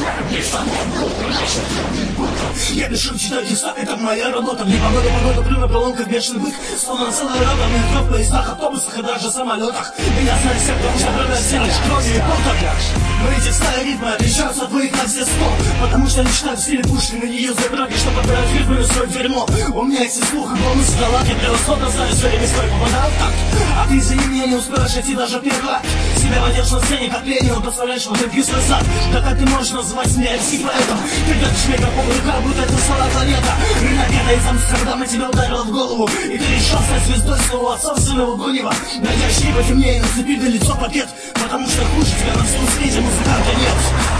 Я пишу, читаю текста, это моя работа. Мне погода, плю на пролом, как бешеный бык. Словно целая рота, в метро, в поездах, автобусах и даже самолетах. Меня знают все, потому что продают все лишь кровью и потом. Мои текста и ритмы отличаются от твоих на все 100. Потому что они читают в стиле Пушкина, не юзают драги, чтобы подбирать ритмы и строить дерьмо. У меня есть и слух, и бонус, и талант. Я превосходно знаю все время свой попадал так. А ты, извини меня, не успеваешь идти даже первый акт. Себя водишь на сцене, как Ленин, доставляешь в один свой сад. Да как ты можешь называть меня MC поэтом? Ты держишь микрофон в руках, будто это слова планета. Рынокета из Амстердама тебя ударила в голову. И ты решил стать звездой своего отца, собственного Гонева. Найдя очки потемнее, нацепи на лицо пакет. Потому что хуже тебя на всем свете музыканта нет.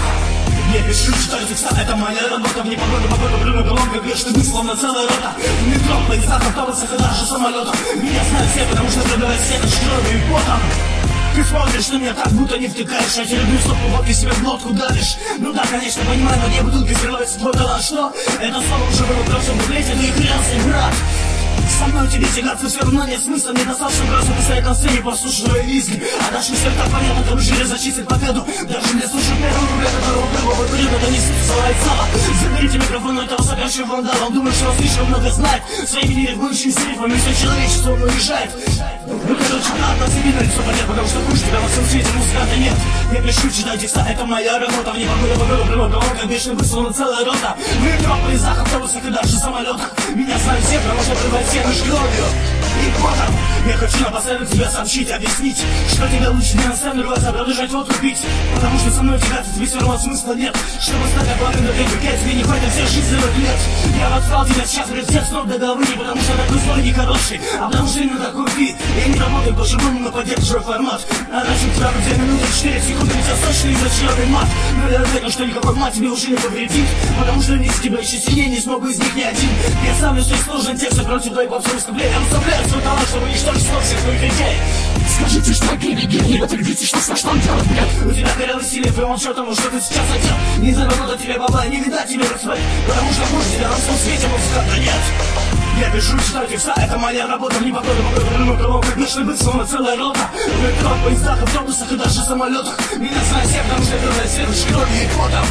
Я пишу, читаю текста, это моя работа. В непогоду, плю на пролом, как грешный бык, словно целая рота. В метро, в поездах, автобусах и даже самолетах. Меня знают все, потому что пробивают стены с кровью и потом. Ты смотришь на меня так, будто не втыкаешь. Я тебе люблю, стопку водки себе в глотку давишь. Ну да, конечно, понимаю, но не бутылки скрывается твой талант. Что? Это слово уже было в прошлом куплете, ну и хрен с ним, брат. Со мной тебе тягаться все равно нет смысла. Не достаточно просто писать на сцене, послушай визги. А дальше все так понятно, там жили зачистить победу. Даже не слушай первого рубля, которого первого периода, да не свалит сало. Заберите микрофон у этого сопящего вандала. Он думает, что он слишком много знает. Своими нерегующими ритмами все человечество он уезжает. Ну короче, надо себе на лицо понять, потому что хуже тебя во всем свете музыканта нет. Я пишу, читаю текста, это моя работа. В непогоду, прямо как бешеный бык, словно целая рота. В метро, поездах, автобусах и даже самолетах. Меня знают все, потому что отрывают все лишь кровью. И потом я хочу напоследок тебе сообщить, объяснить, что тебе лучше не останавливаться, а продолжать водку пить. Потому что со мной тягаться тебе все равно смысла нет. Чтобы стать аквариум до 35, тебе не хватит всех жизненных лет. Я воткал тебя сейчас, блядь, всех с ног до головы. Не потому что такой слой нехороший, а потому что именно такой вид. Я не работаю по-живому, но поддерживаю формат. А раньше тебя в 2 минуты 4 секунды ведь сочный изощренный мат. Но я уверен, что никакой мат тебе уже не повредит. Потому что вместе тебя еще сильнее не смогу из них ни один. Я ставлю свои сложные тексты против твоей попсы выступления. Я выставляю свой талант, чтобы уничтожить всех твоих идей. Скажите, что гений, вы трудитесь, что с что он делает, блядь. У тебя горело силе, прямом счетом, что ты сейчас хотел. Не заработать тебе бабла, не видать тебе респект. Потому что хуже тебя на всем свете музыканта нет. Я пишу, читаю текста, это моя работа. В непогоду, прямо пролом, как бешеный бык, словно целая рота. В метро, в поездах, автобусах и даже самолетах. Меня знают все, потому что это все лишь кровью и потом.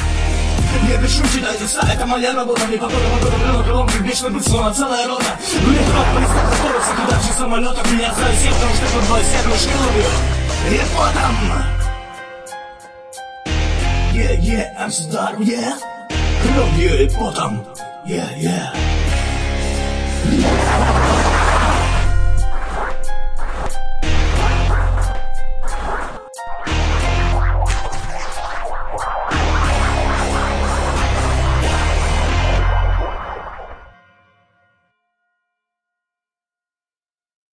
Я пишу, читаю текста, это моя работа. В непогоду, прямо пролом, как бешеный бык, словно целая рота. В метро, в поездах, автобусах и даже самолетах. Меня знают все, потому что это все лишь кровью и потом. Yeah, Амстердам, yeah. Кровью и потом. Yeah.